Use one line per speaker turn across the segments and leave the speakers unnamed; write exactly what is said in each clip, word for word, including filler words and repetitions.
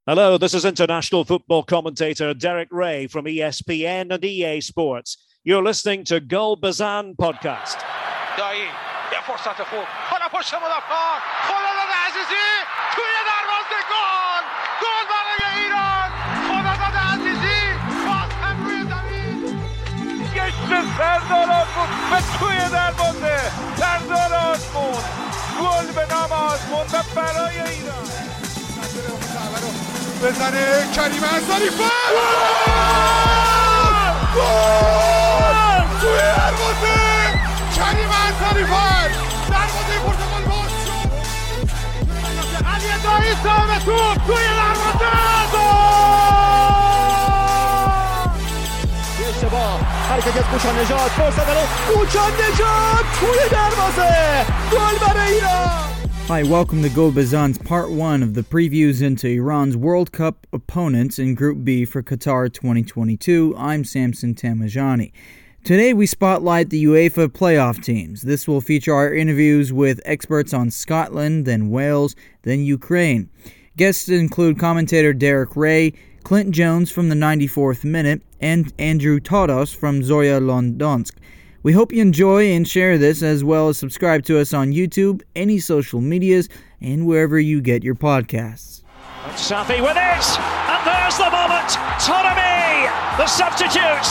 Hello, this is international football commentator Derek Ray from E S P N and E A Sports. You're listening to Gol Bazan podcast.
دایی یه فرصت خوب حالا پشت مدافعان خداداد عزیزی توی دروازه گل گل برای ایران خداداد عزیزی باز هم روی زمین گشت سردار آزمون به توی دروازه سردار آزمون گل به نام آزمون و برای ایران بزنه کریم انصاری گل گل توی دروازه کریم انصاری فر دروازه پرتغال باز شد علی دایی سام توپ توی دروازه گل اشتباه حرکت از کوچان نژاد فرصت برای کوچان نژاد توی دروازه گل برای ایران.
Hi, welcome to Gol Bazan's part one of the previews into Iran's World Cup opponents in Group B for Qatar twenty twenty-two. I'm Samson Tamajani. Today we spotlight the UEFA playoff teams. This will feature our interviews with experts on Scotland, then Wales, then Ukraine. Guests include commentator Derek Ray, Clint Jones from the ninety-fourth minute, and Andrew Todos from Zorya Londonsk. We hope you enjoy and share this, as well as subscribe to us on YouTube, any social medias, and wherever you get your podcasts.
Safi with it, and there's the moment. Ptolemy, the substitute.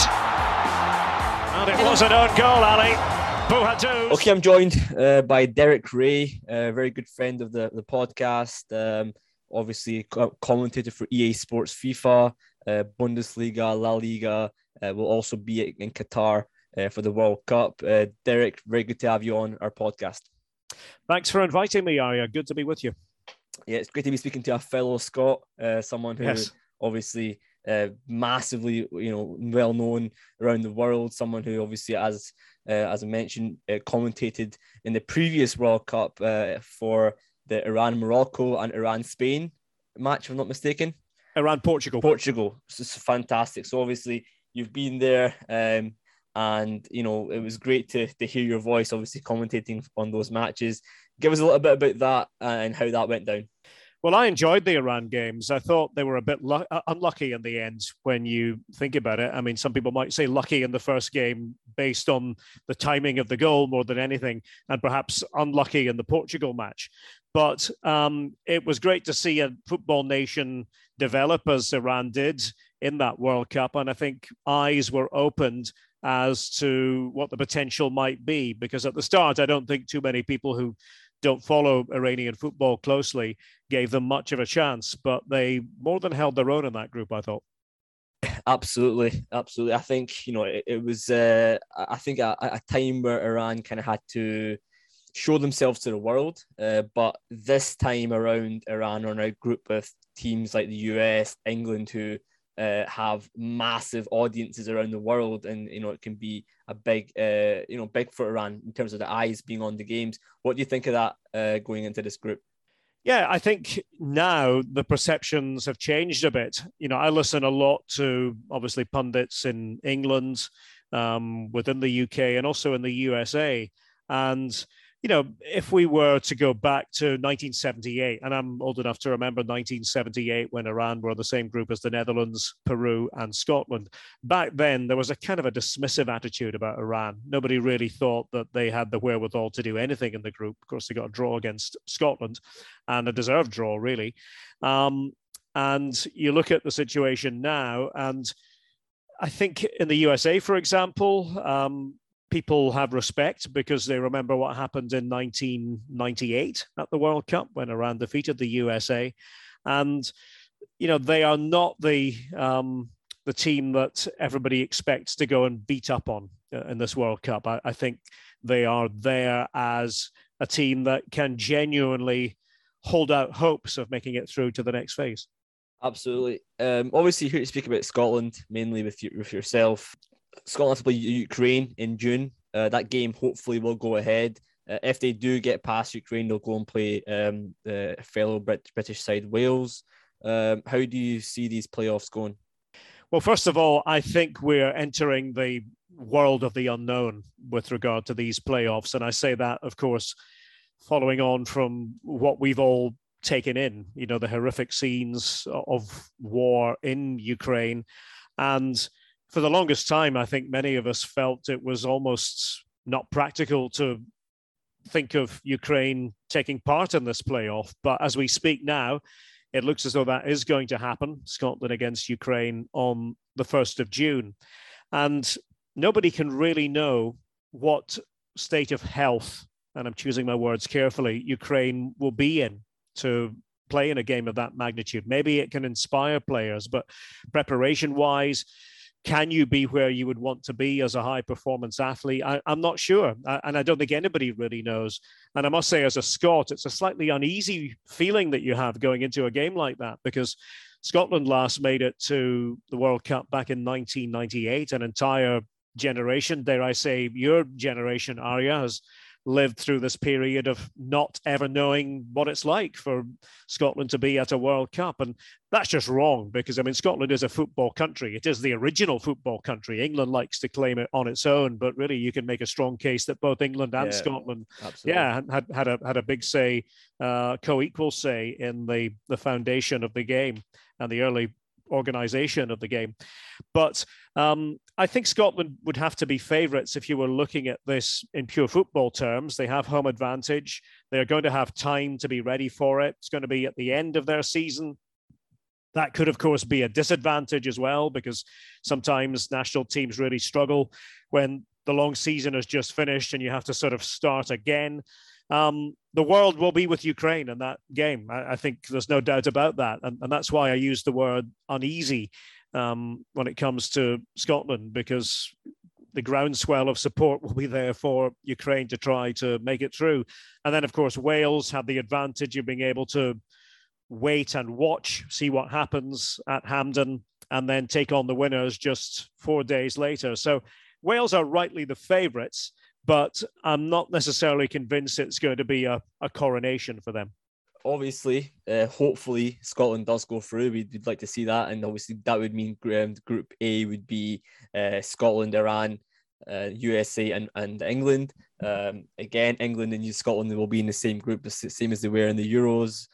And it was an own goal, Ali. Bouhadouz.
Okay, I'm joined uh, by Derek Ray, a very good friend of the, the podcast, um, obviously co- commentator for E A Sports FIFA, uh, Bundesliga, La Liga, uh, will also be in Qatar Uh, for the World Cup. Uh, Derek, very good to have you on our podcast.
Thanks for inviting me, Arya. Good to be with you.
Yeah, it's great to be speaking to a fellow Scot, uh, someone who
yes.
obviously uh, massively, you know, well known around the world. Someone who obviously, as uh, as I mentioned, uh, commentated in the previous World Cup uh, for the Iran-Morocco and Iran-Spain match, if I'm not mistaken.
Iran-Portugal.
Portugal. This is fantastic. So obviously, you've been there. Um, And, you know, it was great to to hear your voice, obviously, commentating on those matches. Give us a little bit about that and how that went down.
Well, I enjoyed the Iran games. I thought they were a bit lu- unlucky in the end when you think about it. I mean, some people might say lucky in the first game based on the timing of the goal more than anything, and perhaps unlucky in the Portugal match. But um, it was great to see a football nation develop as Iran did in that World Cup. And I think eyes were opened as to what the potential might be. Because at the start, I don't think too many people who don't follow Iranian football closely gave them much of a chance, but they more than held their own in that group, I thought.
Absolutely, absolutely. I think, you know, it, it was, uh, I think, a, a time where Iran kind of had to show themselves to the world. Uh, but this time around, Iran are now grouped with teams like the U S, England, who Uh, have massive audiences around the world, and you know it can be a big, uh, you know, big for Iran in terms of the eyes being on the games. What do you think of that uh, going into this group?
Yeah, I think now the perceptions have changed a bit. You know, I listen a lot to obviously pundits in England, um, within the U K, and also in the U S A, and you know, if we were to go back to nineteen seventy-eight, and I'm old enough to remember nineteen seventy-eight when Iran were in the same group as the Netherlands, Peru, and Scotland. Back then, there was a kind of a dismissive attitude about Iran. Nobody really thought that they had the wherewithal to do anything in the group. Of course, they got a draw against Scotland, and a deserved draw, really. Um, and you look at the situation now, and I think in the U S A, for example, um, people have respect because they remember what happened in nineteen ninety-eight at the World Cup when Iran defeated the U S A. And, you know, they are not the um, the team that everybody expects to go and beat up on uh, in this World Cup. I, I think they are there as a team that can genuinely hold out hopes of making it through to the next phase.
Absolutely. Um, obviously, here to speak about Scotland, mainly with you, with yourself. Scotland to play Ukraine in June. Uh, that game hopefully will go ahead. Uh, if they do get past Ukraine, they'll go and play um, the fellow Brit- British side, Wales. Um, how do you see these playoffs going?
Well, first of all, I think we're entering the world of the unknown with regard to these playoffs. And I say that, of course, following on from what we've all taken in, you know, the horrific scenes of war in Ukraine. And for the longest time, I think many of us felt it was almost not practical to think of Ukraine taking part in this playoff. But as we speak now, it looks as though that is going to happen. Scotland against Ukraine on the first of June. And nobody can really know what state of health, and I'm choosing my words carefully, Ukraine will be in to play in a game of that magnitude. Maybe it can inspire players, but preparation-wise, can you be where you would want to be as a high-performance athlete? I, I'm not sure, I, and I don't think anybody really knows. And I must say, as a Scot, it's a slightly uneasy feeling that you have going into a game like that, because Scotland last made it to the World Cup back in nineteen ninety-eight. An entire generation, dare I say, your generation, Arya, has lived through this period of not ever knowing what it's like for Scotland to be at a World Cup. And that's just wrong, because, I mean, Scotland is a football country. It is the original football country. England likes to claim it on its own, but really you can make a strong case that both England and yeah, Scotland absolutely. yeah, had, had, a, had a big say, uh, co-equal say in the, the foundation of the game and the early organization of the game. But um, I think Scotland would have to be favourites if you were looking at this in pure football terms. They have home advantage. They're going to have time to be ready for it. It's going to be at the end of their season. That could, of course, be a disadvantage as well, because sometimes national teams really struggle when the long season has just finished and you have to sort of start again. Um, the world will be with Ukraine in that game. I, I think there's no doubt about that. And, and that's why I use the word uneasy um, when it comes to Scotland, because the groundswell of support will be there for Ukraine to try to make it through. And then, of course, Wales have the advantage of being able to wait and watch, see what happens at Hampden, and then take on the winners just four days later. So Wales are rightly the favourites, but I'm not necessarily convinced it's going to be a, a coronation for them.
Obviously, uh, hopefully Scotland does go through. We'd, we'd like to see that. And obviously that would mean um, Group A would be uh, Scotland, Iran, uh, U S A and, and England. Um, again, England and Scotland will be in the same group, the same as they were in the Euros.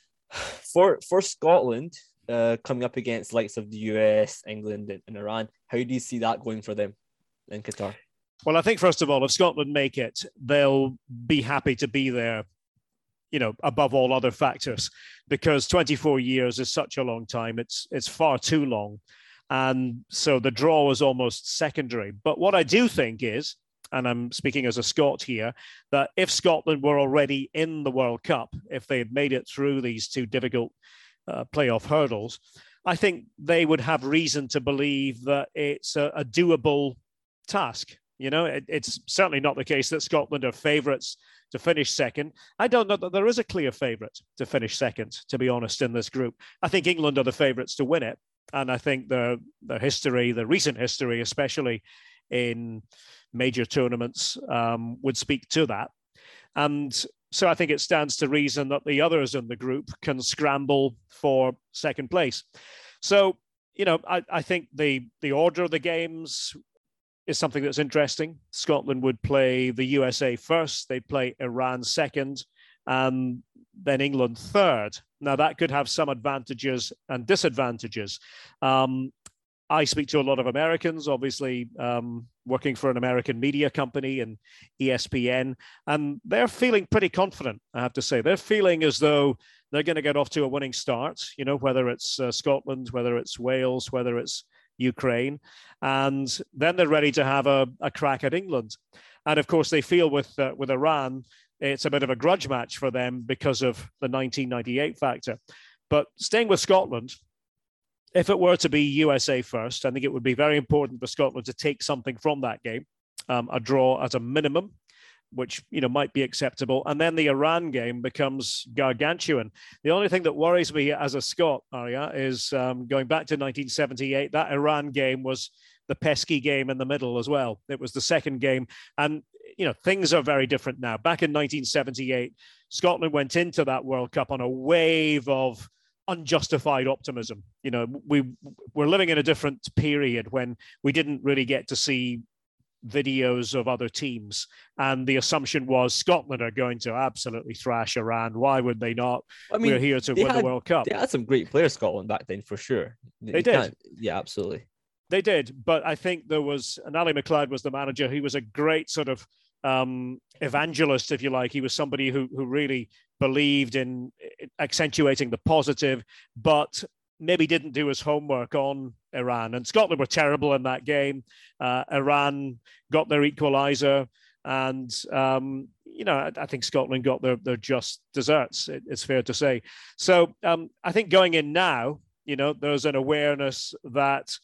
For, for Scotland, uh, coming up against likes of the U S, England and, and Iran, how do you see that going for them in Qatar?
Well, I think, first of all, if Scotland make it, they'll be happy to be there, you know, above all other factors, because twenty-four years is such a long time. It's it's far too long. And so the draw is almost secondary. But what I do think is, and I'm speaking as a Scot here, that if Scotland were already in the World Cup, if they had made it through these two difficult uh, playoff hurdles, I think they would have reason to believe that it's a, a doable task. You know, it, it's certainly not the case that Scotland are favourites to finish second. I don't know that there is a clear favourite to finish second, to be honest, in this group. I think England are the favourites to win it. And I think their, their history, the recent history, especially in major tournaments, um, would speak to that. And so I think it stands to reason that the others in the group can scramble for second place. So, you know, I, I think the, the order of the games is something that's interesting. Scotland would play the U S A first, they'd play Iran second, and then England third. Now, that could have some advantages and disadvantages. Um, I speak to a lot of Americans, obviously um, working for an American media company and E S P N, and they're feeling pretty confident, I have to say. They're feeling as though they're going to get off to a winning start, you know, whether it's uh, Scotland, whether it's Wales, whether it's Ukraine, and then they're ready to have a, a crack at England. And of course, they feel with uh, with Iran, it's a bit of a grudge match for them because of the nineteen ninety-eight factor. But staying with Scotland, if it were to be U S A first, I think it would be very important for Scotland to take something from that game, um, a draw at a minimum, which, you know, might be acceptable. And then the Iran game becomes gargantuan. The only thing that worries me as a Scot, Arya, is um, going back to nineteen seventy-eight, that Iran game was the pesky game in the middle as well. It was the second game. And, you know, things are very different now. Back in nineteen seventy-eight, Scotland went into that World Cup on a wave of unjustified optimism. You know, we we're living in a different period when we didn't really get to see videos of other teams, and the assumption was Scotland are going to absolutely thrash Iran. Why would they not?
I mean,
we're here to win
had,
the World Cup.
They had some great players, Scotland, back then, for sure.
They
you
did.
Yeah, absolutely.
They did, but I think there was, and Ali McLeod was the manager. He was a great sort of um, evangelist, if you like. He was somebody who who really believed in accentuating the positive, but maybe didn't do his homework on Iran. And Scotland were terrible in that game. Uh, Iran got their equaliser, and um, you know, I, I think Scotland got their their just desserts. It, it's fair to say. So um, I think going in now, you know, there's an awareness that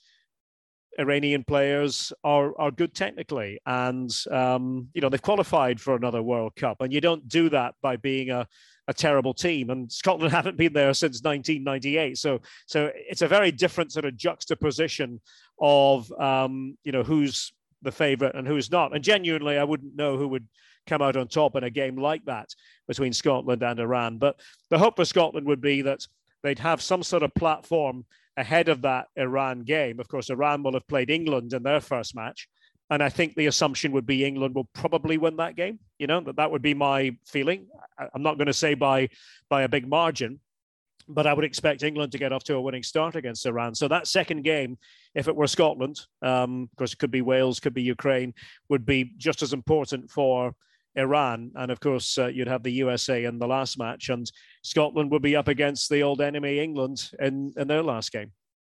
Iranian players are are good technically, and um, you know, they've qualified for another World Cup, and you don't do that by being a, a terrible team. And Scotland haven't been there since nineteen ninety-eight, so so it's a very different sort of juxtaposition of um, you know, who's the favourite and who's not. And genuinely, I wouldn't know who would come out on top in a game like that between Scotland and Iran. But the hope for Scotland would be that they'd have some sort of platform ahead of that Iran game. Of course, Iran will have played England in their first match, and I think the assumption would be England will probably win that game. You know, that that would be my feeling. I'm not going to say by by a big margin, but I would expect England to get off to a winning start against Iran. So that second game, if it were Scotland, um, of course, it could be Wales, could be Ukraine, would be just as important for Iran. And of course, uh, you'd have the U S A in the last match, and Scotland would be up against the old enemy England in, in their last game.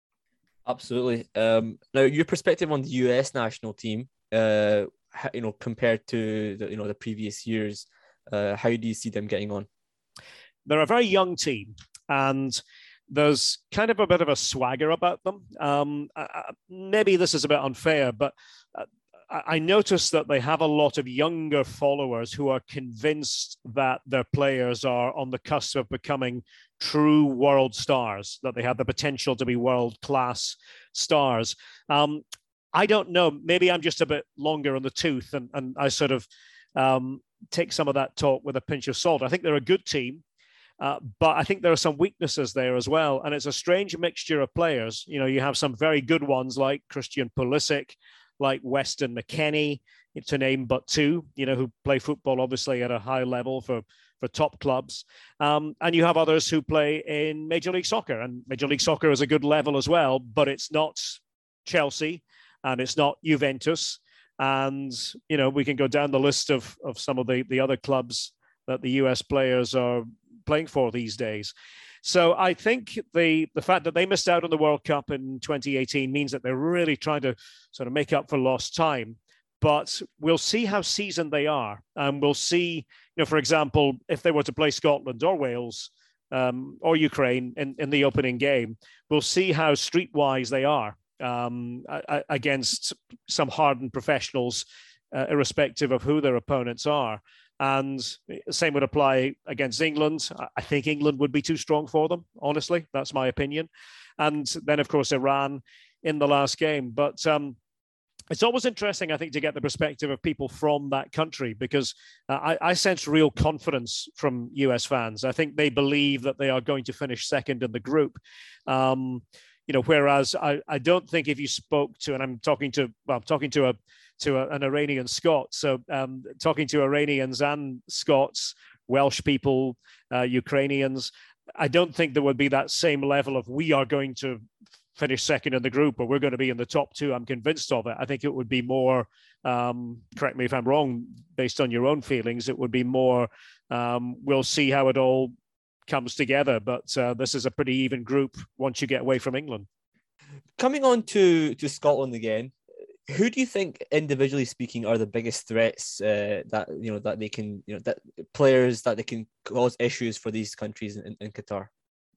Absolutely. Um, now, your perspective on the U S national team, uh, you know, compared to the, you know, the previous years, uh, how do you see them getting on?
They're a very young team, and there's kind of a bit of a swagger about them. Um, uh, maybe this is a bit unfair, but uh, I noticed that they have a lot of younger followers who are convinced that their players are on the cusp of becoming true world stars, that they have the potential to be world-class stars. Um, I don't know. Maybe I'm just a bit longer on the tooth, and, and I sort of um, take some of that talk with a pinch of salt. I think they're a good team, uh, but I think there are some weaknesses there as well. And it's a strange mixture of players. You know, you have some very good ones like Christian Pulisic, like Weston McKennie, to name but two, you know, who play football obviously at a high level for, for top clubs. Um, and you have others who play in Major League Soccer, and Major League Soccer is a good level as well, but it's not Chelsea and it's not Juventus. And, you know, we can go down the list of, of some of the, the other clubs that the U S players are playing for these days. So I think the the fact that they missed out on the World Cup in twenty eighteen means that they're really trying to sort of make up for lost time. But we'll see how seasoned they are. And we'll see, you know, for example, if they were to play Scotland or Wales um, or Ukraine in, in the opening game, we'll see how streetwise they are um, against some hardened professionals, uh, irrespective of who their opponents are. And the same would apply against England. I think England would be too strong for them, honestly. That's my opinion. And then, of course, Iran in the last game. But um, it's always interesting, I think, to get the perspective of people from that country, because uh, I, I sense real confidence from U S fans. I think they believe that they are going to finish second in the group. Um, you know, whereas I, I don't think if you spoke to, and I'm talking to, well, I'm talking to a, to a, an Iranian Scot. So um, talking to Iranians and Scots, Welsh people, uh, Ukrainians, I don't think there would be that same level of we are going to finish second in the group or we're going to be in the top two. I'm convinced of it. I think it would be more, um, correct me if I'm wrong, based on your own feelings, it would be more, um, we'll see how it all comes together. But uh, this is a pretty even group once you get away from England.
Coming on to, to Scotland again, who do you think, individually speaking, are the biggest threats uh, that you know that they can, you know, that players that they can cause issues for these countries in, in Qatar?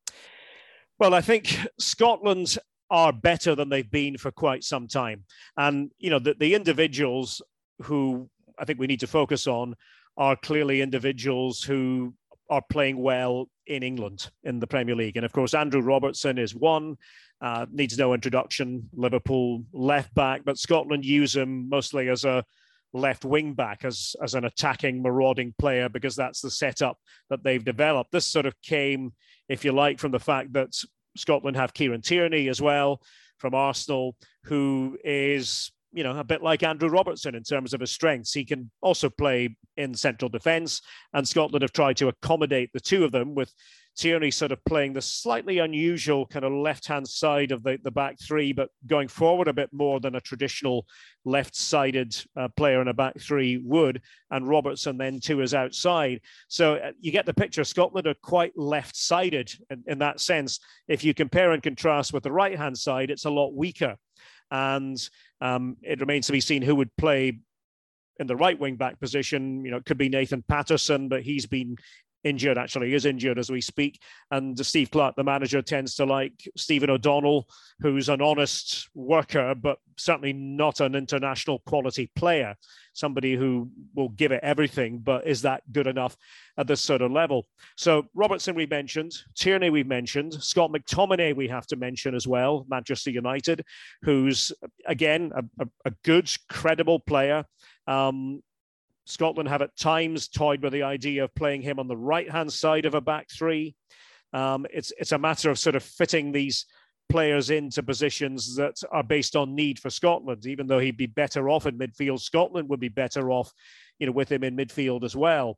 Well, I think Scotland are better than they've been for quite some time, and you know the, the individuals who I think we need to focus on are clearly individuals who are playing well in England in the Premier League, and of course Andrew Robertson is one. Uh, needs no introduction, Liverpool left back, but Scotland use him mostly as a left wing back, as, as an attacking, marauding player, because that's the setup that they've developed. This sort of came, if you like, from the fact that Scotland have Kieran Tierney as well from Arsenal, who is you know, a bit like Andrew Robertson in terms of his strengths. He can also play in central defence, and Scotland have tried to accommodate the two of them, with Tierney sort of playing the slightly unusual kind of left-hand side of the, the back three, but going forward a bit more than a traditional left-sided uh, player in a back three would, and Robertson then to his outside. So uh, you get the picture. Scotland are quite left-sided in, in that sense. If you compare and contrast with the right-hand side, it's a lot weaker. And um, it remains to be seen who would play in the right wing back position. You know, it could be Nathan Patterson, but he's been injured, actually, is injured as we speak. And Steve Clarke, the manager, tends to like Stephen O'Donnell, who's an honest worker, but certainly not an international quality player, somebody who will give it everything, but is that good enough at this sort of level? So Robertson we mentioned, Tierney we mentioned, Scott McTominay we have to mention as well, Manchester United, who's, again, a, a, a good, credible player. Um, Scotland have at times toyed with the idea of playing him on the right-hand side of a back three. Um, it's it's a matter of sort of fitting these players into positions that are based on need for Scotland. Even though he'd be better off in midfield, Scotland would be better off, you know, with him in midfield as well.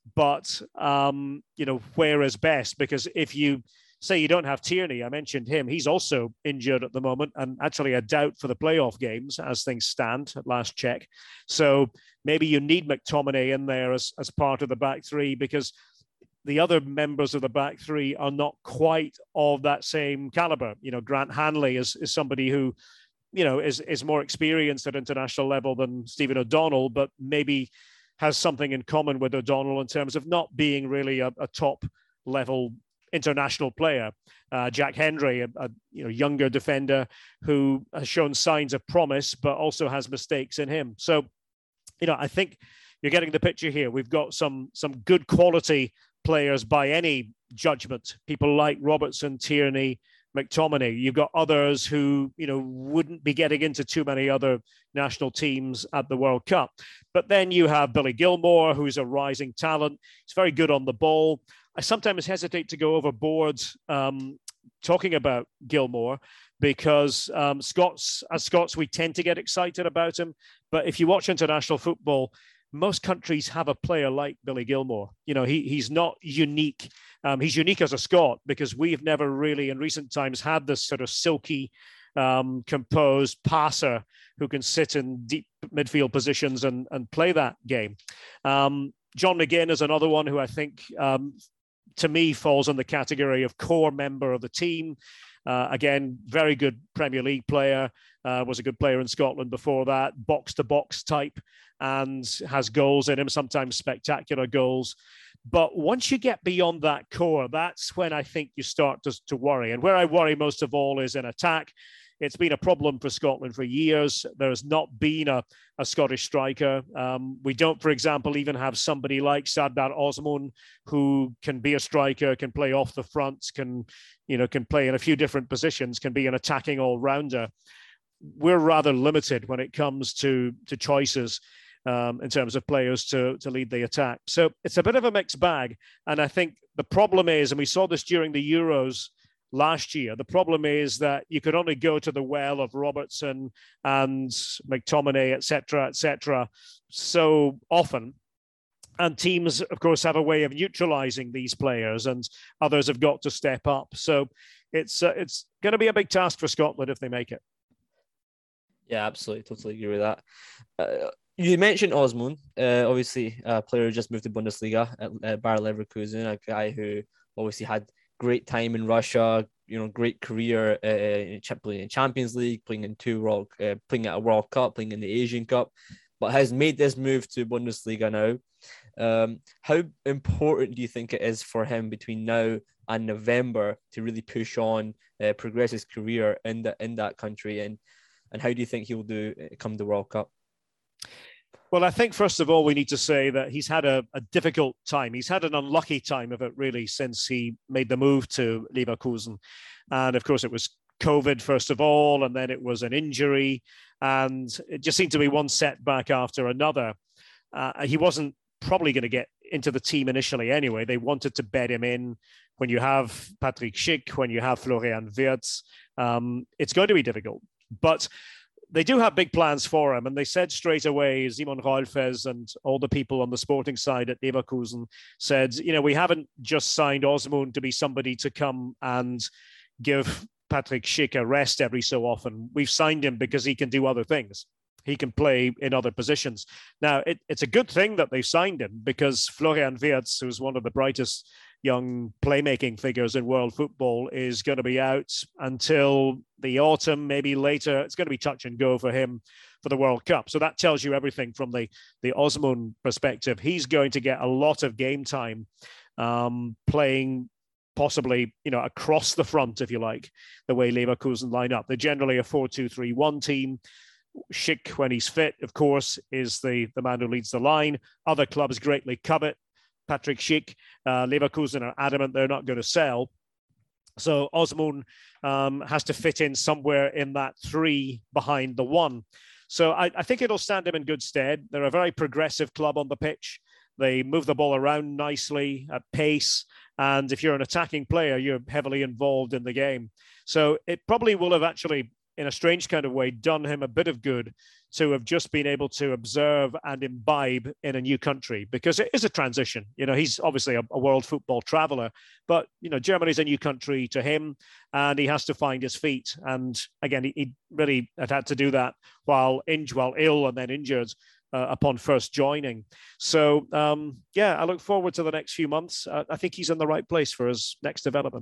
But um, you know, where is best? Because if you say you don't have Tierney, I mentioned him, he's also injured at the moment and actually a doubt for the playoff games as things stand at last check. So maybe you need McTominay in there as, as part of the back three, because the other members of the back three are not quite of that same caliber. You know, Grant Hanley is, is somebody who, you know, is, is more experienced at international level than Stephen O'Donnell, but maybe has something in common with O'Donnell in terms of not being really a, a top level international player. Uh, Jack Hendry, a, a you know younger defender who has shown signs of promise, but also has mistakes in him. So, you know, I think you're getting the picture here. We've got some some good quality players by any judgment. People like Robertson, Tierney, McTominay. You've got others who, you know, wouldn't be getting into too many other national teams at the World Cup. But then you have Billy Gilmour, who's a rising talent. He's very good on the ball. I sometimes hesitate to go overboard um, talking about Gilmour because um, Scots, as Scots, we tend to get excited about him. But if you watch international football, most countries have a player like Billy Gilmour. You know, he he's not unique. Um, he's unique as a Scot because we've never really in recent times had this sort of silky, um, composed passer who can sit in deep midfield positions and, and play that game. Um, John McGinn is another one who I think, um, to me, falls in the category of core member of the team. Uh, again, very good Premier League player, uh, was a good player in Scotland before that, box-to-box type, and has goals in him, sometimes spectacular goals. But once you get beyond that core, that's when I think you start to, to worry. And where I worry most of all is in attack. It's been a problem for Scotland for years. There has not been a, a Scottish striker. Um, we don't, for example, even have somebody like Sardar Osman, who can be a striker, can play off the front, can, you know, can play in a few different positions, can be an attacking all-rounder. We're rather limited when it comes to, to choices um, in terms of players to, to lead the attack. So it's a bit of a mixed bag. And I think the problem is, and we saw this during the Euros last year, the problem is that you could only go to the well of Robertson and McTominay, et cetera, et cetera, so often. And teams, of course, have a way of neutralizing these players, and others have got to step up. So it's uh, it's going to be a big task for Scotland if they make it.
Yeah, absolutely. Totally agree with that. Uh, you mentioned Osman, uh, obviously a player who just moved to Bundesliga at uh, Bayer Leverkusen, a guy who obviously had great time in Russia, you know, great career uh, playing in Champions League, playing in two World, uh, playing at a World Cup, playing in the Asian Cup, but has made this move to Bundesliga now. Um, how important do you think it is for him between now and November to really push on, uh, progress his career in the in that country, and and how do you think he will do come the World Cup?
Well, I think, first of all, we need to say that he's had a, a difficult time. He's had an unlucky time of it, really, since he made the move to Leverkusen. And, of course, it was COVID, first of all, and then it was an injury. And it just seemed to be one setback after another. Uh, he wasn't probably going to get into the team initially anyway. They wanted to bed him in. When you have Patrick Schick, when you have Florian Wirtz, um, it's going to be difficult. But they do have big plans for him. And they said straight away, Simon Rolfes and all the people on the sporting side at Leverkusen said, you know, we haven't just signed Osmond to be somebody to come and give Patrick Schick a rest every so often. We've signed him because he can do other things. He can play in other positions. Now, it, it's a good thing that they signed him, because Florian Wirtz, who's one of the brightest young playmaking figures in world football, is going to be out until the autumn, maybe later. It's going to be touch and go for him for the World Cup. So that tells you everything from the, the Osmond perspective. He's going to get a lot of game time um, playing possibly, you know, across the front, if you like, the way Leverkusen line up. They're generally a four two three one team. Schick, when he's fit, of course, is the, the man who leads the line. Other clubs greatly covet Patrick Schick. Uh, Leverkusen are adamant they're not going to sell. So Osmond um, has to fit in somewhere in that three behind the one. So I, I think it'll stand him in good stead. They're a very progressive club on the pitch. They move the ball around nicely at pace. And if you're an attacking player, you're heavily involved in the game. So it probably will have actually, in a strange kind of way, done him a bit of good to have just been able to observe and imbibe in a new country, because it is a transition. You know, he's obviously a, a world football traveler, but, you know, Germany's a new country to him, and he has to find his feet. And again, he, he really had had to do that while, in, while ill and then injured uh, upon first joining. So, um, yeah, I look forward to the next few months. Uh, I think he's in the right place for his next development.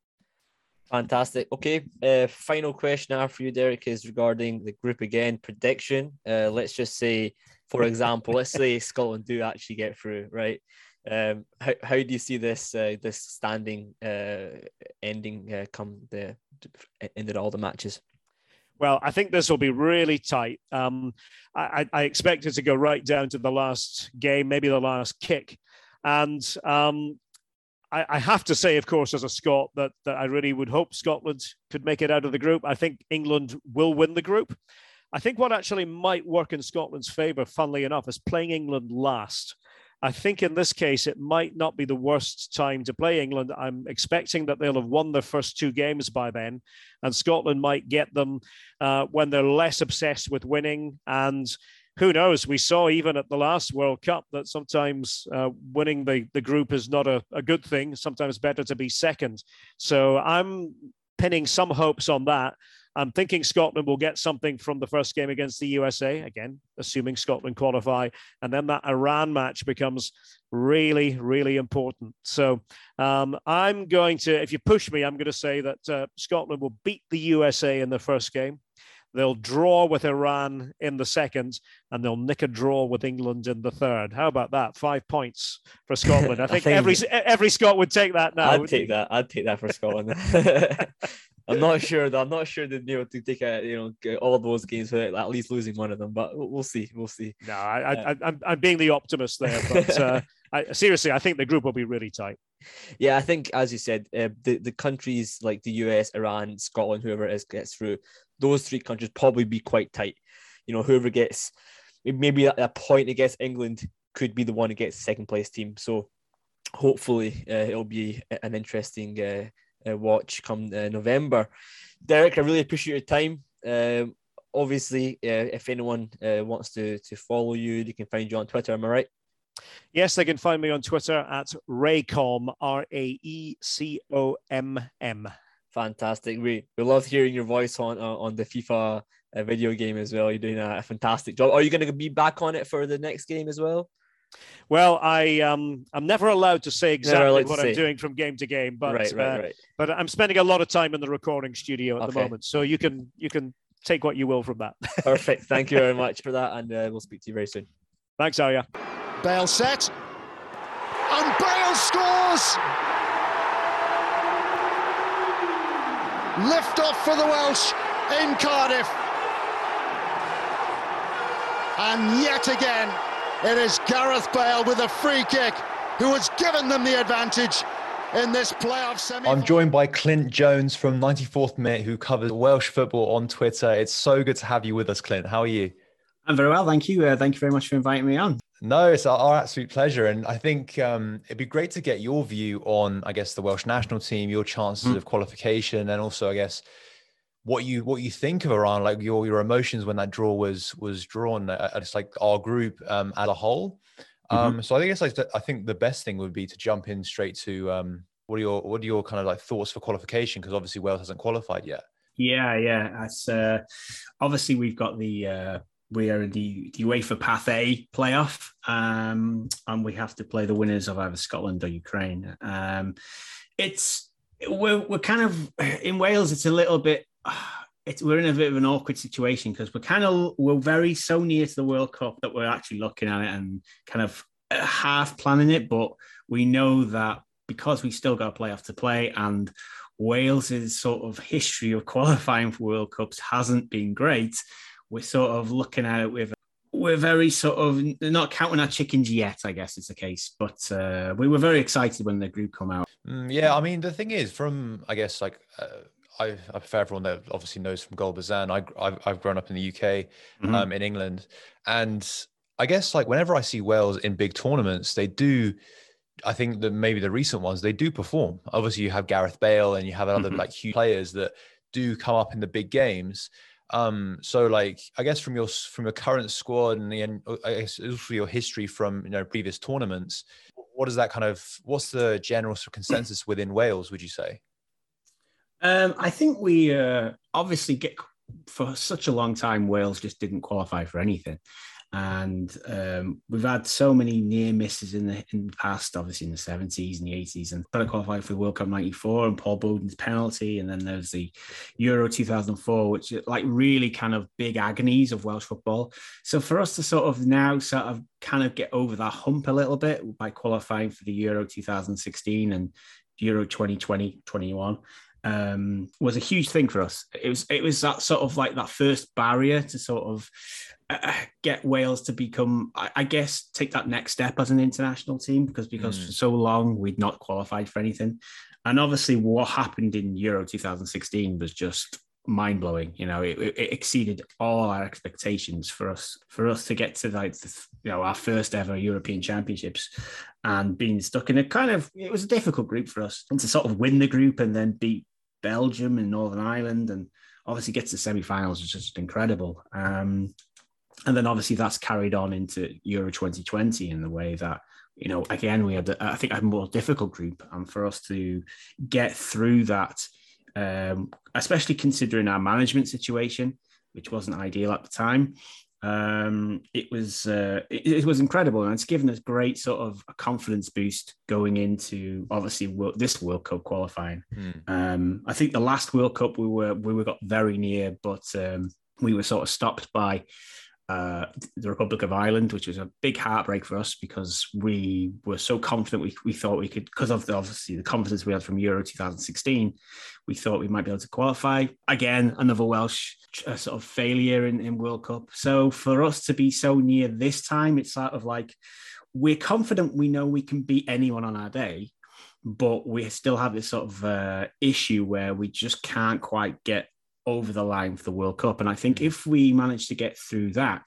Fantastic. Okay, uh, final question I have for you, Derek, is regarding the group again. Prediction. Uh, let's just say, for example, let's say Scotland do actually get through, right? Um, how, how do you see this uh, this standing uh, ending uh, come the ended all the matches?
Well, I think this will be really tight. Um, I, I expect it to go right down to the last game, maybe the last kick, and um, I have to say, of course, as a Scot, that, that I really would hope Scotland could make it out of the group. I think England will win the group. I think what actually might work in Scotland's favour, funnily enough, is playing England last. I think in this case, it might not be the worst time to play England. I'm expecting that they'll have won their first two games by then, and Scotland might get them uh, when they're less obsessed with winning. And who knows? We saw even at the last World Cup that sometimes uh, winning the, the group is not a, a good thing. Sometimes better to be second. So I'm pinning some hopes on that. I'm thinking Scotland will get something from the first game against the U S A, again, assuming Scotland qualify. And then that Iran match becomes really, really important. So um, I'm going to, if you push me, I'm going to say that uh, Scotland will beat the U S A in the first game. They'll draw with Iran in the second, and they'll nick a draw with England in the third. How about that? Five points for Scotland. I think, I think every every Scot would take that now.
I'd take that. I'd take that for Scotland. I'm not sure though. I'm not sure they'd be able to take a, you know, all those games without at least losing one of them. But we'll see. We'll see.
No, I, I, I, I'm I'm being the optimist there, but uh, I, seriously, I think the group will be really tight.
Yeah, I think, as you said, uh, the the countries like the U S, Iran, Scotland, whoever it is gets through, those three countries probably be quite tight. You know, whoever gets, maybe at a point against England could be the one who gets the second place team. So hopefully uh, it'll be an interesting uh, uh, watch come uh, November. Derek, I really appreciate your time. Um, obviously, uh, if anyone uh, wants to to follow you, they can find you on Twitter. Am I right?
Yes, they can find me on Twitter at Raecom, R A E C O M M.
Fantastic. We we love hearing your voice on uh, on the FIFA uh, video game as well. You're doing a, a fantastic job. Are you going to be back on it for the next game as well?
Well, I um I'm never allowed to say exactly what I'm
say.
doing from game to game, but
right, right,
uh,
right.
but I'm spending a lot of time in the recording studio at
Okay.
the moment, so you can you can take what you will from that.
Perfect. Thank you very much for that, and uh, we'll speak to you very soon.
Thanks, Arya.
Bale set, and Bale scores! Lift off for the Welsh in Cardiff. And yet again, it is Gareth Bale with a free kick who has given them the advantage in this playoff semi.
I'm joined by Clint Jones from ninety-fourth Minute, who covers Welsh football on Twitter. It's so good to have you with us, Clint. How are you?
I'm very well, thank you. Uh, thank you very much for inviting me on.
No, it's our, our absolute pleasure. And I think um, it'd be great to get your view on, I guess, the Welsh national team, your chances mm. of qualification, and also, I guess, what you what you think of Iran, like your your emotions when that draw was was drawn. Uh, it's like our group um, as a whole. Um, mm-hmm. So I guess like I think the best thing would be to jump in straight to um, what are your what are your kind of like thoughts for qualification, because obviously Wales hasn't qualified yet.
Yeah, yeah. That's uh, obviously we've got the uh, we are in the, the UEFA Path A playoff, um, and we have to play the winners of either Scotland or Ukraine. Um, it's we're we're kind of in Wales. It's a little bit. It's, we're in a bit of an awkward situation because we're kind of we're very so near to the World Cup that we're actually looking at it and kind of half planning it, but we know that because we still got a playoff to play, and Wales's sort of history of qualifying for World Cups hasn't been great. We're sort of looking at it with we're very sort of not counting our chickens yet, I guess is the case. But uh, we were very excited when the group come out.
Mm, yeah, I mean the thing is, from I guess like. Uh... I, I prefer everyone that obviously knows from Golbazan. I, I've, I've grown up in the U K, mm-hmm. um, in England. And I guess like whenever I see Wales in big tournaments, they do, I think that maybe the recent ones, they do perform. Obviously you have Gareth Bale and you have other mm-hmm. like huge players that do come up in the big games. Um, so like, I guess from your, from your current squad and the, and I guess also your history from, you know, previous tournaments, what is that kind of, what's the general consensus within Wales, would you say?
Um, I think we uh, obviously get for such a long time, Wales just didn't qualify for anything. And um, we've had so many near misses in the in the past, obviously in the seventies and the eighties, and trying to qualify for the World Cup ninety-four and Paul Bowden's penalty. And then there's the Euro two thousand four, which is like really kind of big agonies of Welsh football. So for us to sort of now sort of kind of get over that hump a little bit by qualifying for the Euro two thousand sixteen and Euro twenty twenty, twenty-one, Um, was a huge thing for us. It was it was that sort of like that first barrier to sort of uh, get Wales to become, I, I guess, take that next step as an international team, because because mm. for so long we'd not qualified for anything. And obviously what happened in Euro two thousand sixteen was just mind-blowing. You know, it, it exceeded all our expectations for us for us to get to like the, you know, our first ever European Championships, and being stuck in a kind of, it was a difficult group for us, and to sort of win the group and then beat Belgium and Northern Ireland and obviously get to the semi-finals is just incredible. Um, and then obviously that's carried on into Euro twenty twenty in the way that, you know, again, we had, I think, a more difficult group, and for us to get through that, um, especially considering our management situation, which wasn't ideal at the time, um, it was uh, it, it was incredible, and it's given us great sort of a confidence boost going into obviously world, this World Cup qualifying. Mm. Um, I think the last World Cup we were we were got very near, but um, we were sort of stopped by uh, the Republic of Ireland, which was a big heartbreak for us because we were so confident we we thought we could, because of the, obviously the confidence we had from Euro two thousand sixteen, we thought we might be able to qualify. Again, another Welsh uh, sort of failure in, in World Cup. So for us to be so near this time, it's sort of like we're confident we know we can beat anyone on our day, but we still have this sort of uh, issue where we just can't quite get over the line for the World Cup. And I think if we manage to get through that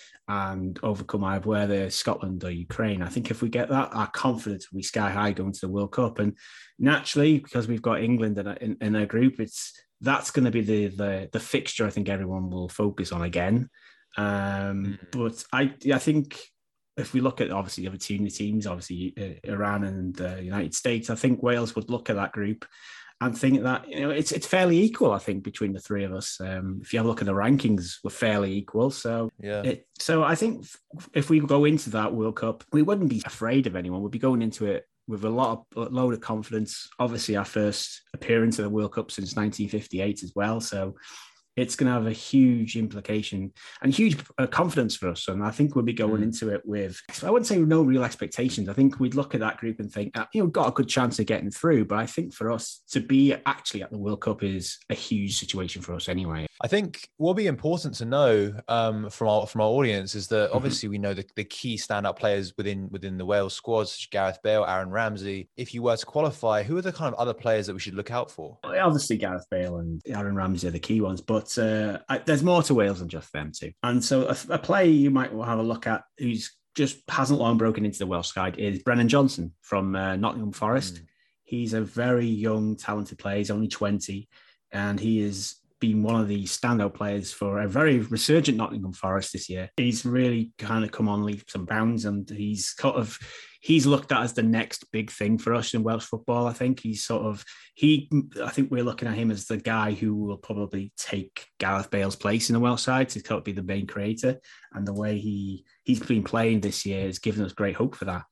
and overcome either whether Scotland or Ukraine, I think if we get that, our confidence will be sky high going to the World Cup. And naturally, because we've got England in a, in, in a group, it's that's going to be the, the the fixture I think everyone will focus on again. Um, mm. But I I think if we look at obviously the other team, the teams, obviously uh, Iran and the uh, United States, I think Wales would look at that group and think that, you know, it's it's fairly equal, I think, between the three of us. Um, if you have a look at the rankings, we're fairly equal. So
yeah.
It, so I think if we go into that World Cup, we wouldn't be afraid of anyone. We'd be going into it with a lot of a load of confidence. Obviously, our first appearance at the World Cup since nineteen fifty-eight as well. So it's going to have a huge implication and huge uh, confidence for us. And I think we'll be going mm. into it with, I wouldn't say no real expectations. I think we'd look at that group and think, you know, got a good chance of getting through. But I think for us to be actually at the World Cup is a huge situation for us anyway.
I think what'll be important to know um, from our from our audience is that obviously mm-hmm. we know the, the key standout players within within the Wales squad, such as Gareth Bale, Aaron Ramsey. If you were to qualify, who are the kind of other players that we should look out for?
Obviously, Gareth Bale and Aaron Ramsey are the key ones, but uh, I, there's more to Wales than just them two. And so a, a player you might have a look at who's just hasn't long broken into the Welsh side is Brennan Johnson from uh, Nottingham Forest. Mm. He's a very young, talented player. He's only twenty, and he is been one of the standout players for a very resurgent Nottingham Forest this year. He's really kind of come on leaps and bounds, and he's kind of he's looked at as the next big thing for us in Welsh football. I think he's sort of he. I think we're looking at him as the guy who will probably take Gareth Bale's place in the Welsh side to kind of be the main creator. And the way he he's been playing this year has given us great hope for that.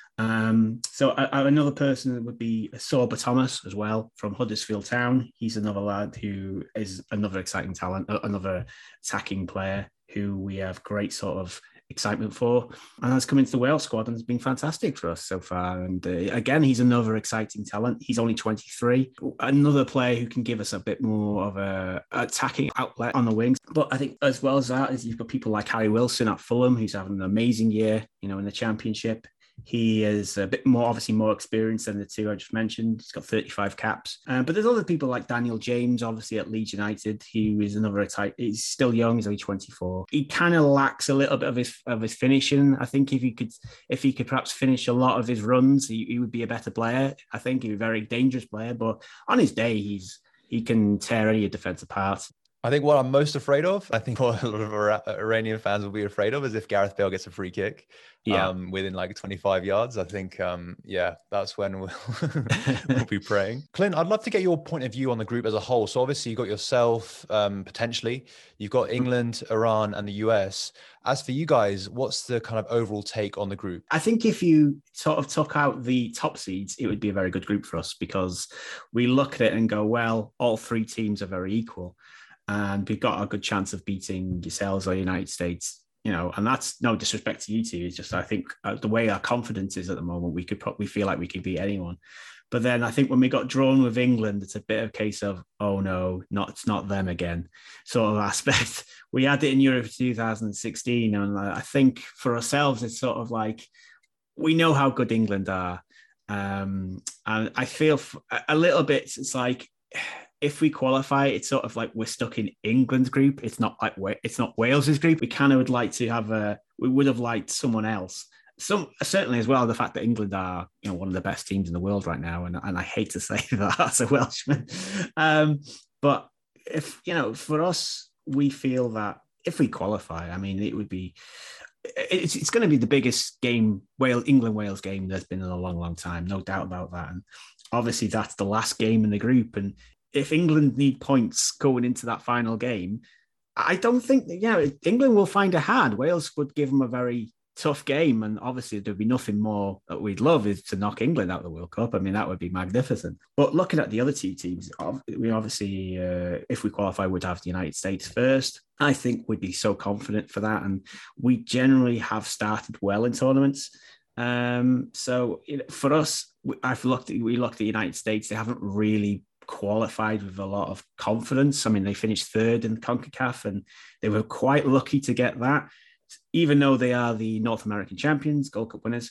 Um, so uh, another person would be Sorba Thomas as well from Huddersfield Town. He's another lad who is another exciting talent, another attacking player who we have great sort of excitement for, and has come into the Wales squad and has been fantastic for us so far. And uh, again, he's another exciting talent. He's only twenty-three, another player who can give us a bit more of a attacking outlet on the wings. But I think as well as that is you've got people like Harry Wilson at Fulham, who's having an amazing year, you know, in the Championship. He is a bit more, obviously more experienced than the two I just mentioned. He's got thirty-five caps. Um, but there's other people like Daniel James, obviously at Leeds United. He is another type. He's still young. He's only twenty-four. He kind of lacks a little bit of his of his finishing. I think if he could, if he could perhaps finish a lot of his runs, he, he would be a better player. I think he'd be a very dangerous player. But on his day, he's he can tear any defence apart.
I think what I'm most afraid of, I think what a lot of Iranian fans will be afraid of, is if Gareth Bale gets a free kick yeah. um, within like twenty-five yards. I think, um, yeah, that's when we'll, we'll be praying. Clint, I'd love to get your point of view on the group as a whole. So obviously you've got yourself, um, potentially, you've got England, Iran, and the U S. As for you guys, what's the kind of overall take on the group?
I think if you sort of took out the top seeds, it would be a very good group for us, because we look at it and go, well, all three teams are very equal. And we've got a good chance of beating yourselves or the United States, you know, and that's no disrespect to you two. It's just, I think uh, the way our confidence is at the moment, we could probably feel like we could beat anyone. But then I think when we got drawn with England, it's a bit of a case of, oh no, not it's not them again sort of aspect. We had it in Europe two thousand sixteen. And I think for ourselves, it's sort of like, we know how good England are. Um, and I feel a little bit, it's like, if we qualify, it's sort of like we're stuck in England's group. It's not like it's not Wales's group. We kind of would like to have a. We would have liked someone else. Some certainly as well the fact that England are, you know, one of the best teams in the world right now, and and I hate to say that as a Welshman, um, but if you know, for us, we feel that if we qualify, I mean, it would be. It's it's going to be the biggest game, Wales England Wales game there's been in a long, long time, no doubt about that. And obviously, that's the last game in the group, and if England need points going into that final game, I don't think, you know, England will find it hard. Wales would give them a very tough game. And obviously there'd be nothing more that we'd love is to knock England out of the World Cup. I mean, that would be magnificent. But looking at the other two teams, we obviously, uh, if we qualify, would have the United States first. I think we'd be so confident for that. And we generally have started well in tournaments. Um, so you know, for us, I've looked at, we looked at the United States. They haven't really qualified with a lot of confidence. I mean, they finished third in CONCACAF and they were quite lucky to get that. Even though they are the North American champions, Gold Cup winners,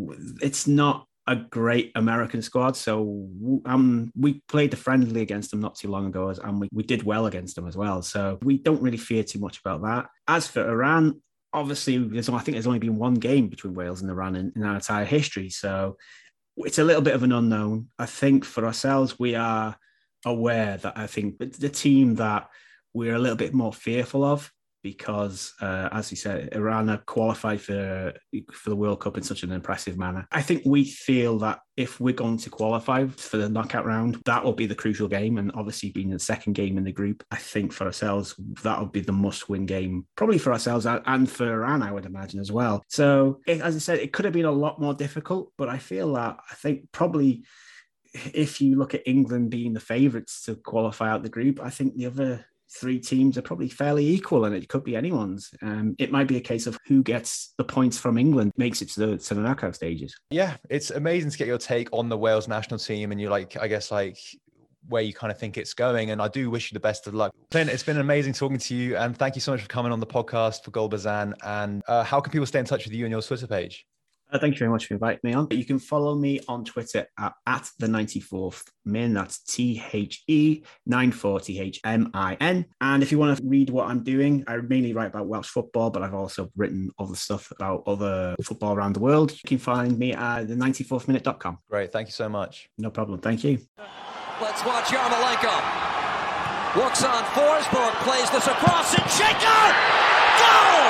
it's not a great American squad. So um, we played the friendly against them not too long ago, and we, we did well against them as well. So we don't really fear too much about that. As for Iran, obviously, there's, I think there's only been one game between Wales and Iran in, in our entire history. So it's a little bit of an unknown. I think for ourselves, we are aware that I think the team that we're a little bit more fearful of, because uh, as you said, Iran are qualified for, for the World Cup in such an impressive manner. I think we feel that if we're going to qualify for the knockout round, that will be the crucial game. And obviously being the second game in the group, I think for ourselves, that would be the must-win game, probably for ourselves and for Iran, I would imagine as well. So it, as I said, it could have been a lot more difficult, but I feel that I think probably if you look at England being the favourites to qualify out the group, I think the other three teams are probably fairly equal, and it could be anyone's. Um, it might be a case of who gets the points from England makes it to the, to the knockout stages.
Yeah, it's amazing to get your take on the Wales national team, and you're like, I guess, like where you kind of think it's going. And I do wish you the best of luck. Clint, it's been amazing talking to you, and thank you so much for coming on the podcast for Golbazan. And uh, how can people stay in touch with you and your Twitter page?
Uh, thank you very much for inviting me on. You can follow me on Twitter at, at the ninety-fourth Min. That's T H E nine forty H M I N. And if you want to read what I'm doing, I mainly write about Welsh football, but I've also written other stuff about other football around the world. You can find me at the ninety-fourth minute dot com.
Great. Thank you so much.
No problem. Thank you.
Let's watch Yarmolenko. looks on Forsberg, plays this across, and Zinchenko! Goal!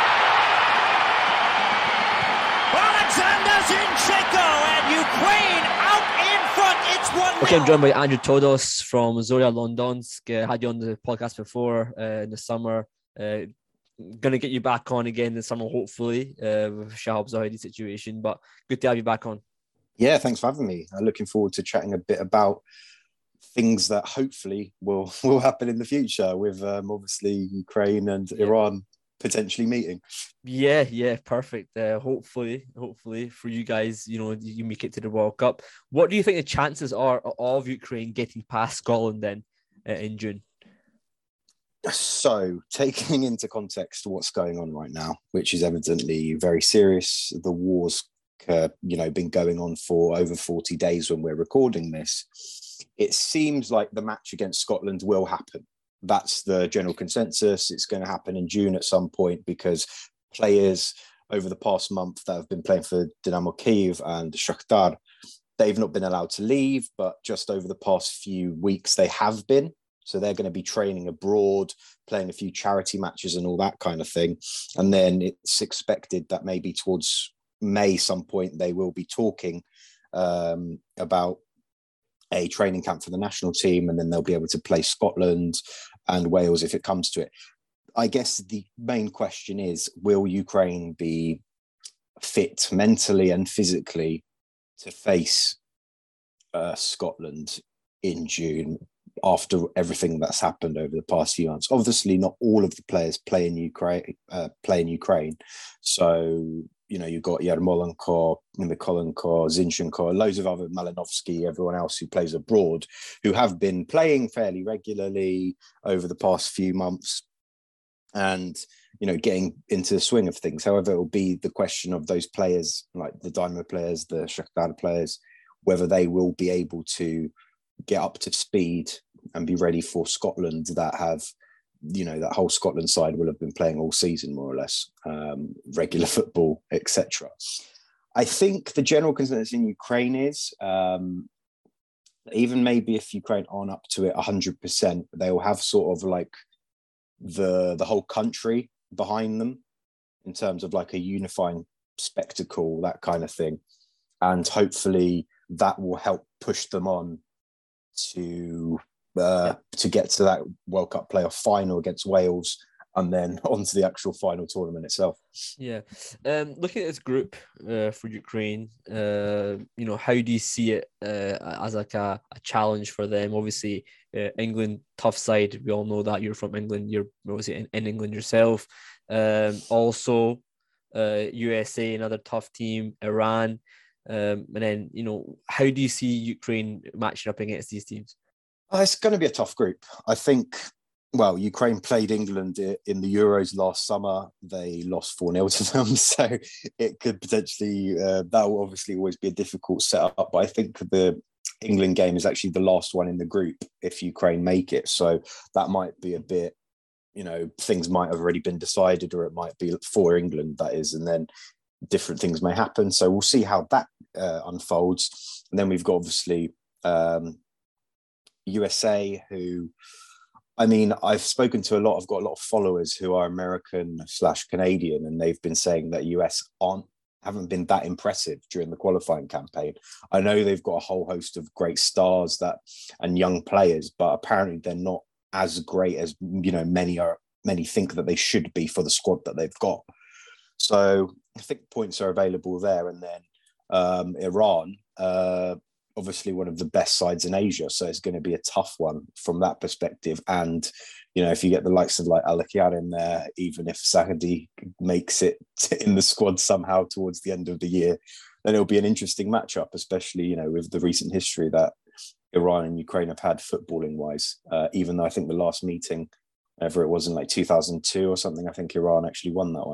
Alexander Zinchenko, and Ukraine out in front. It's one nil.
Okay, I'm joined by Andrew Todos from Zoria Londonsk. I had you on the podcast before uh, in the summer. Uh, going to get you back on again this summer, hopefully, uh, with Shahab Zahidi situation. But good to have you back on.
Yeah, thanks for having me. I'm looking forward to chatting a bit about things that hopefully will will happen in the future with um, obviously Ukraine and yeah. Iran potentially meeting.
Yeah, yeah, perfect. Uh, hopefully, hopefully for you guys, you know, you make it to the World Cup. What do you think the chances are of Ukraine getting past Scotland then uh, in June?
So, taking into context what's going on right now, which is evidently very serious, the war's uh, you know been going on for over forty days when we're recording this. It seems like the match against Scotland will happen. That's the general consensus. It's going to happen in June at some point because players over the past month that have been playing for Dynamo Kyiv and Shakhtar, they've not been allowed to leave, but just over the past few weeks they have been. So they're going to be training abroad, playing a few charity matches and all that kind of thing. And then it's expected that maybe towards May some point they will be talking um, about a training camp for the national team, and then they'll be able to play Scotland and Wales if it comes to it. I guess the main question is, will Ukraine be fit mentally and physically to face uh, Scotland in June after everything that's happened over the past few months? Obviously, not all of the players play in Ukraine. Uh, play in Ukraine, so you know you've got Yarmolenko, Mykolenko, Zinchenko, loads of other Malinovsky, everyone else who plays abroad, who have been playing fairly regularly over the past few months, and you know getting into the swing of things. However, it will be the question of those players, like the Dynamo players, the Shakhtar players, whether they will be able to get up to speed and be ready for Scotland that have, you know, that whole Scotland side will have been playing all season, more or less, um, regular football, et cetera. I think the general consensus in Ukraine is, um, even maybe if Ukraine aren't up to it one hundred percent, they will have sort of like the the whole country behind them in terms of like a unifying spectacle, that kind of thing. And hopefully that will help push them on to uh, yeah. to get to that World Cup playoff final against Wales, and then on to the actual final tournament itself.
Yeah. Um, looking at this group uh, for Ukraine, uh, you know, how do you see it uh, as like a, a challenge for them? Obviously, uh, England, tough side. We all know that. You're from England. You're obviously in, in England yourself. Um, also, uh, U S A, another tough team. Iran. Um, and then, you know, how do you see Ukraine matching up against these teams?
Uh, it's going to be a tough group. I think, well, Ukraine played England in the Euros last summer. They lost four nil to them. So it could potentially, uh, that will obviously always be a difficult setup. But I think the England game is actually the last one in the group if Ukraine make it. So that might be a bit, you know, things might have already been decided, or it might be for England, that is. And then different things may happen. So we'll see how that uh, unfolds. And then we've got obviously um, U S A, who, I mean, I've spoken to a lot, I've got a lot of followers who are American slash Canadian, and they've been saying that U S aren't, haven't been that impressive during the qualifying campaign. I know they've got a whole host of great stars that and young players, but apparently they're not as great as, you know, many are, many think that they should be for the squad that they've got. So I think points are available there. And then um, Iran, uh, obviously one of the best sides in Asia. So it's going to be a tough one from that perspective. And, you know, if you get the likes of like Al-Akhyar in there, even if Zahidi makes it in the squad somehow towards the end of the year, then it'll be an interesting matchup, especially, you know, with the recent history that Iran and Ukraine have had footballing wise, uh, even though I think the last meeting, whenever it was in like two thousand two or something, I think Iran actually won that one.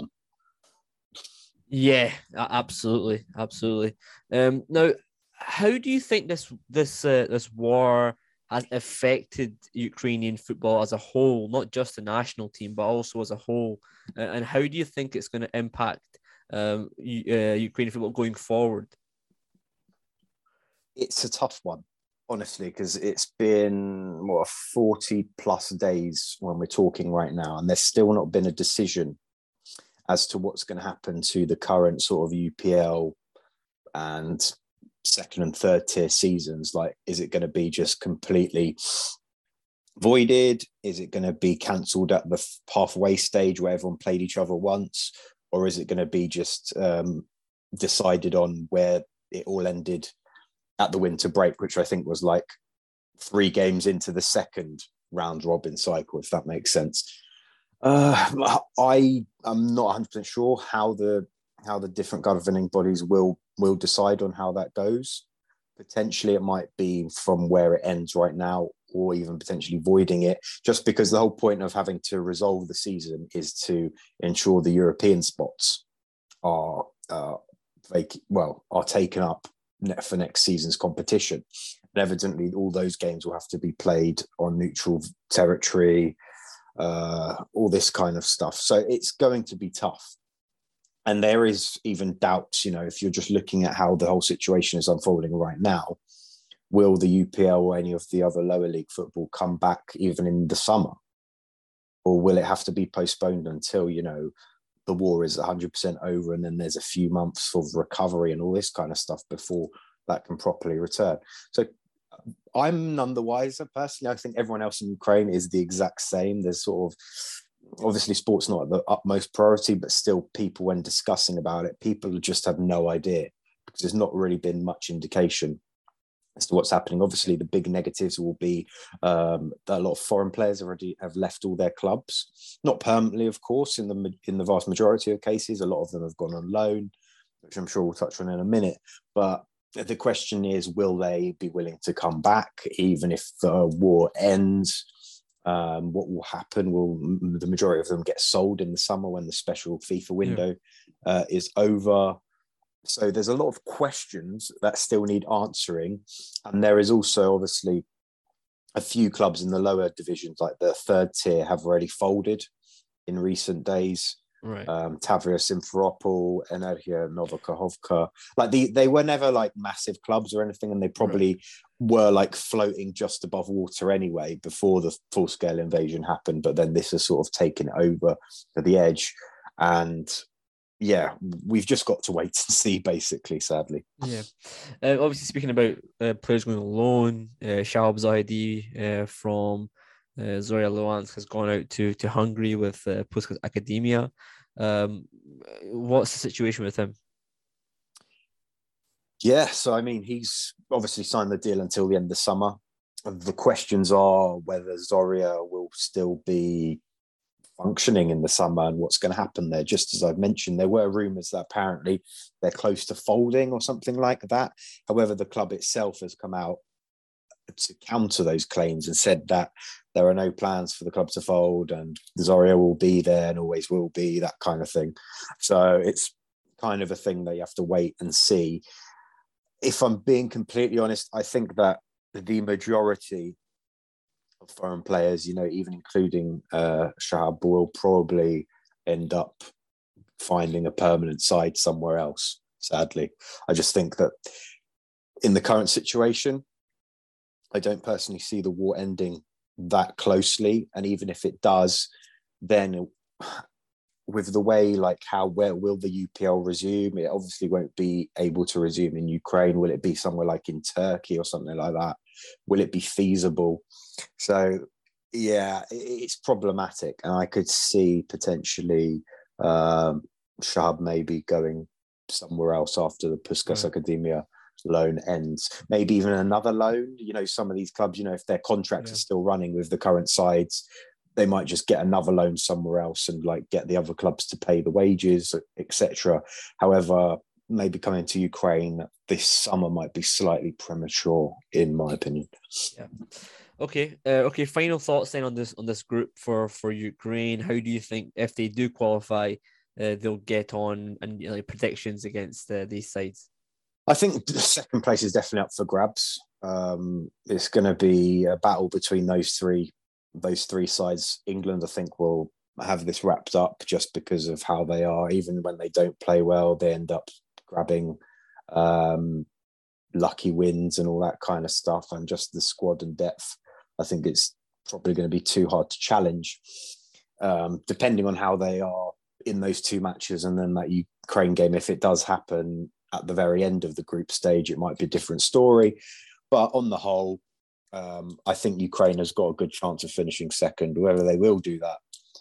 Yeah, absolutely, absolutely. Um, now, how do you think this this uh, this war has affected Ukrainian football as a whole, not just the national team, but also as a whole? Uh, and how do you think it's going to impact um, uh, Ukrainian football going forward?
It's a tough one. honestly, because it's been what forty plus days when we're talking right now, and there's still not been a decision as to what's going to happen to the current sort of U P L and second and third tier seasons. Like, is it going to be just completely voided? Is it going to be cancelled at the halfway stage where everyone played each other once? Or is it going to be just um, decided on where it all ended at the winter break, which I think was like three games into the second round robin cycle, if that makes sense. Uh, I am not one hundred percent sure how the how the different governing bodies will will decide on how that goes. Potentially, it might be from where it ends right now, or even potentially voiding it, just because the whole point of having to resolve the season is to ensure the European spots are uh, vac- well are taken up for next season's competition. And evidently, all those games will have to be played on neutral territory. Uh, all this kind of stuff. So it's going to be tough. And there is even doubts, you know, if you're just looking at how the whole situation is unfolding right now, will the U P L or any of the other lower league football come back even in the summer? Or will it have to be postponed until, you know, the war is one hundred percent over and then there's a few months of recovery and all this kind of stuff before that can properly return? So I'm none the wiser personally. I think everyone else in Ukraine is the exact same. There's sort of, obviously sport's not the utmost priority, but still people, when discussing about it, people just have no idea because there's not really been much indication as to what's happening. Obviously, the big negatives will be um, that a lot of foreign players already have left all their clubs, not permanently, of course. In the in the vast majority of cases, a lot of them have gone on loan, which I'm sure we'll touch on in a minute. But the question is, will they be willing to come back even if the war ends? Um, what will happen? Will the majority of them get sold in the summer when the special FIFA window yeah. uh, is over? So there's a lot of questions that still need answering. And there is also obviously a few clubs in the lower divisions, like the third tier, have already folded in recent days.
Right.
Um, Tavria Simferopol, Energia Nova Kahovka. Like the, they were never like massive clubs or anything, and they probably right. were like floating just above water anyway before the full scale invasion happened. But then this has sort of taken it over to the edge. And yeah, we've just got to wait and see, basically, sadly.
Yeah. Uh, obviously, speaking about uh, players going on loan, uh, Shahab Zahidi uh, from uh, Zorya Luhansk has gone out to, to Hungary with uh, Puskás Academia. Um, what's the situation with him?
Yeah, so I mean, he's obviously signed the deal until the end of the summer. The questions are whether Zorya will still be functioning in the summer and what's going to happen there. Just as I've mentioned, there were rumours that apparently they're close to folding or something like that. However, the club itself has come out to counter those claims and said that there are no plans for the club to fold and Zorya will be there and always will be, that kind of thing. So it's kind of a thing that you have to wait and see. If I'm being completely honest, I think that the majority of foreign players, you know, even including uh, Shahab, will probably end up finding a permanent side somewhere else, sadly. I just think that in the current situation, I don't personally see the war ending that closely. And even if it does, then with the way, like how, where will the U P L resume? It obviously won't be able to resume in Ukraine. Will it be somewhere like in Turkey or something like that? Will it be feasible? So, yeah, it's problematic. And I could see potentially um, Shahab maybe going somewhere else after the Puskás right. Academia loan ends. Maybe even another loan. You know, some of these clubs, you know, if their contracts yeah. are still running with the current sides, they might just get another loan somewhere else and like get the other clubs to pay the wages, et cetera. However, maybe coming to Ukraine this summer might be slightly premature, in my opinion.
Yeah. Okay. Uh, okay. Final thoughts then on this on this group for for Ukraine. How do you think if they do qualify, uh, they'll get on, and you know, like predictions against uh, these sides?
I think the second place is definitely up for grabs. Um, it's going to be a battle between those three. Those three sides. England, I think, will have this wrapped up just because of how they are. Even when they don't play well, they end up grabbing um, lucky wins and all that kind of stuff, and just the squad and depth, I think it's probably going to be too hard to challenge, um, depending on how they are in those two matches. And then that Ukraine game, if it does happen at the very end of the group stage, it might be a different story. But on the whole, um, I think Ukraine has got a good chance of finishing second. Whether they will do that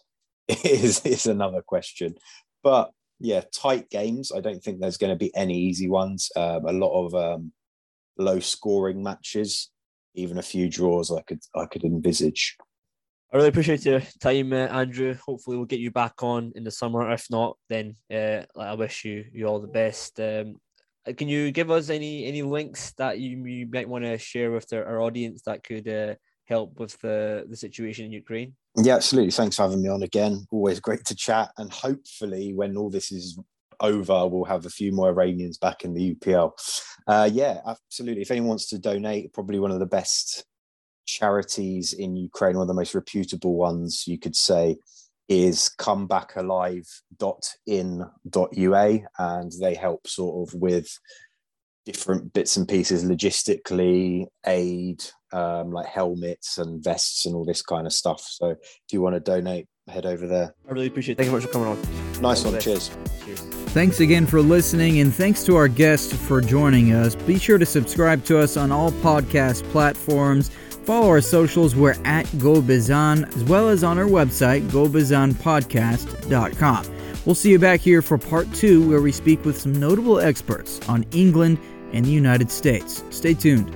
is, is another question. But yeah, tight games. I don't think there's going to be any easy ones. Um, a lot of um, low scoring matches, even a few draws I could I could envisage.
I really appreciate your time, uh, Andrew. Hopefully we'll get you back on in the summer. If not, then uh, I wish you you all the best. Um, can you give us any any links that you, you might want to share with our, our audience that could uh, help with the, the situation in Ukraine?
Yeah, absolutely. Thanks for having me on again. Always great to chat. And hopefully when all this is over, we'll have a few more Iranians back in the U P L. Uh, yeah, absolutely. If anyone wants to donate, probably one of the best charities in Ukraine, one of the most reputable ones, you could say, is comebackalive dot in dot U A, and they help sort of with different bits and pieces logistically, aid, um, like helmets and vests and all this kind of stuff. So if you want to donate, head over there.
I really appreciate it. Thank you much for coming on.
Nice one. Cheers.
Cheers.
Thanks again for listening, and thanks to our guest for joining us. Be sure to subscribe to us on all podcast platforms. Follow our socials. We're at GoBizan, as well as on our website, go bizan podcast dot com. We'll see you back here for part two, where we speak with some notable experts on England and the United States. Stay tuned.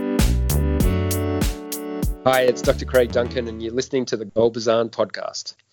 Hi, it's Doctor Craig Duncan, and you're listening to the GoalBazan podcast.